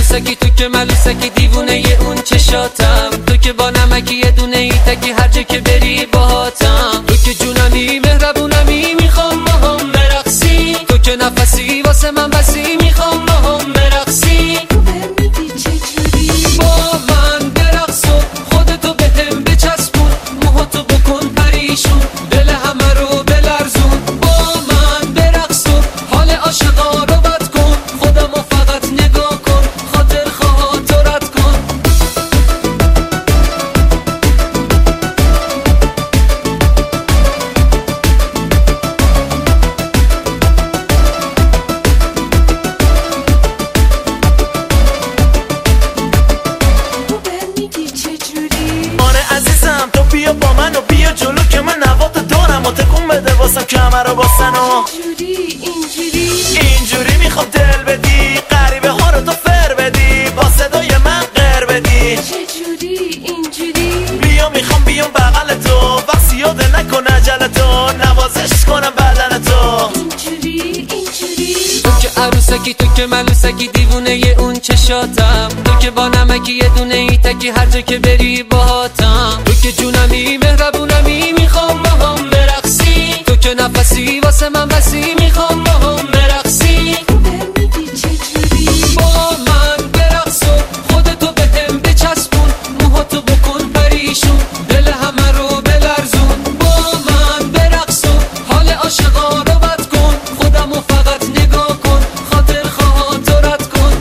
عروسکی، تو که ملوسکی، دیوونه ی اون چشاتم. تو که با نمکی یه دونه ای تکی، هر جا که بری باهاتم. تو که جونمی مهربونمی، میخوام با هم برقصی. تو که نفسی واسه من بسی، میخوام با هم برقصی. با من برقص و خودتو بهم بچسبون، موهاتو بکن پریشون، دل همه رو بلرزون. با من برقص و حال عاشقا رو بد کن، خودمو فقط نگاه کن، خاطر خاطرت کن. آره عزیزم تو بیا با من و بیا جلو که من نوات دارم و تکون بده واسم کمر رو باسن و اینجوری میخوام دل بدی، غریبه ها رو تو فر بدی، با صدای من غر بدی. بیا میخوام بیام بغل تو، وقت یاده نکن عجل تو، نوازش کنم بدن تو. تو که عروسکی، تو که ملوسکی، دیوونه ی اون چشاتم. تو که با نمکی یه دونه ای تکی، هر جا که بری باهاتم. تو که جونمی مهربونمی، میخوام با هم برقصی. تو که نفسی واسه من بسی، میخوام با هم برقصی. با من برقص و خودتو بهم بچسبون، موهاتو بکن پریشون، دل همه رو بلرزون. با من برقص و حال عاشقا رو بد کن، خودمو فقط نگاه کن، خاطر خاطرت کن.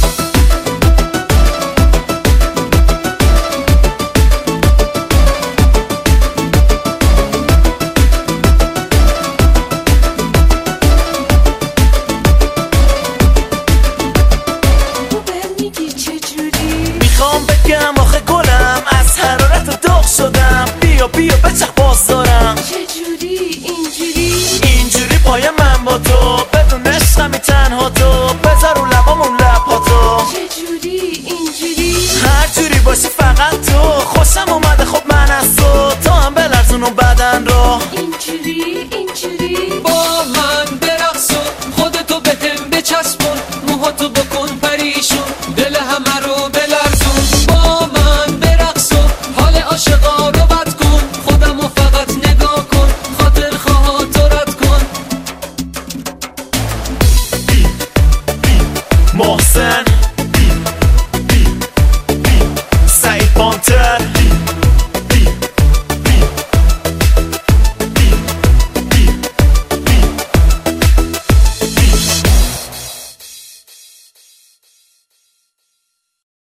میخوام بگم آخه گلم، از حرارت داغ شدم، بیا بیا بچخ باز دارم. اینجوری پای من با تو، بدون عشقمی تنها تو، بذار رو لبامون لباتو. هر جوری باشی فقط تو، خوشم اومده خب من از تو هم بلرزون اون بدن رو. با من برقص و خودتو بهم بچسبون، موهاتو بکن پریشون، دل همه رو بلرزون. با من برقص و حال عاشقا رو بد کن، خودمو فقط نگاه کن، خاطر خاطرت کن. محسن سعید پانتر